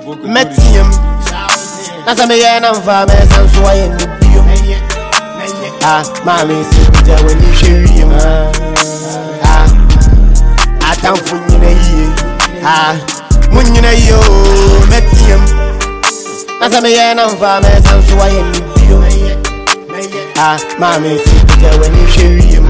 Metium. That's a man and farmers and so I am the bio. Mammy, sit there when you share him. I can't find you. Munina yo, Metium. That's a man and farmers and so I am the bio. Mammy, sit there when you share him.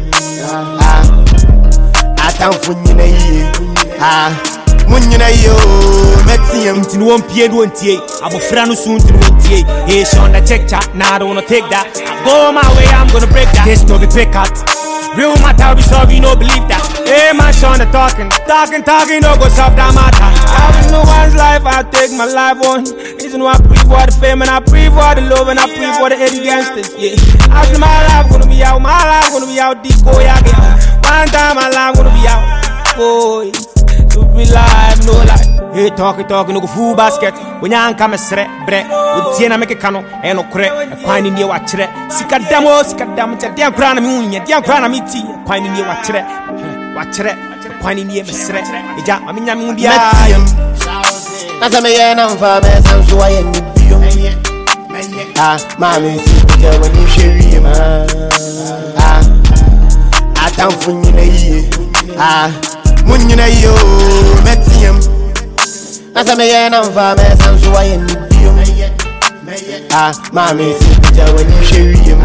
I can't find you. Munina yo, Metium. Into one pied, one tea. I'm a friend soon to one tea. Hey, Sean, the check chat. Now I don't wanna take that. Go my way, I'm gonna break that. This no be pick out. Real matter, we sorry, no believe that. Hey, man, Sean, the talking, no go solve that matter. I was no one's life, I take my life on. Reason why I pray for the fame and I pray for the love and I pray for the Eddie gangsters. Yeah, I see my life gonna be out, deep go yeah. One time my life gonna be out, boy. To be live, no lie. Hey, talking, no go full basket. When you come a sre, bre, with Tiana make a cano, and no crack, a pine in your watch. Sikadamo, Dian Grana Munia, Dian Grana Miti, pine in your watch, pine in your sre, a jam, I mean, Yamundia. As a man and farmers and so I am the bio. Mammy, sit there when you share him. I can't find you. Munina yo, Metium. As a man and farmers and so I am the bio. Mammy, sit there when you share him.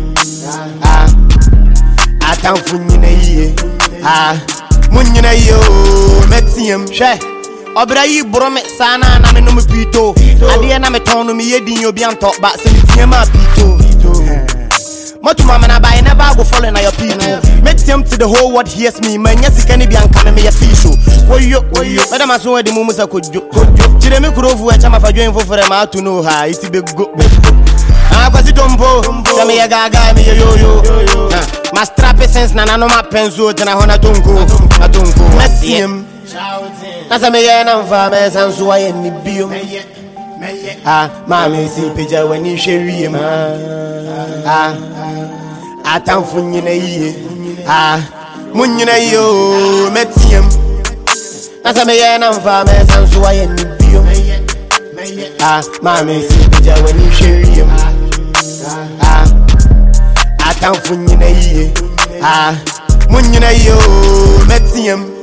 I can't find you. Munina yo, Metium. She Obrayi brome sana na me no me pito. Ade na me ton no me yedin obi anto ba se me tie ma pito. Much mama na buy never go follow na your people. Metium to the whole world hears me. Man yesi kani bi anka me ya fisho. Woyo, madam aso we de mumu sa kodjo. Chire me kurovu e chama fadwen fofore ma to know ha iti be go. Kwasi dombo, me ya gaga me yo. Ma strap sense na no ma penzo tena hona tongo. Metium. As a man and farmers and so I am the bio. Mammy, see picture when you share him. I can't find you. Munina yo, Metium. As a man and farmers and so I am the bio. Mammy, see picture when you share him. I can't find you. Munina yo, Metium.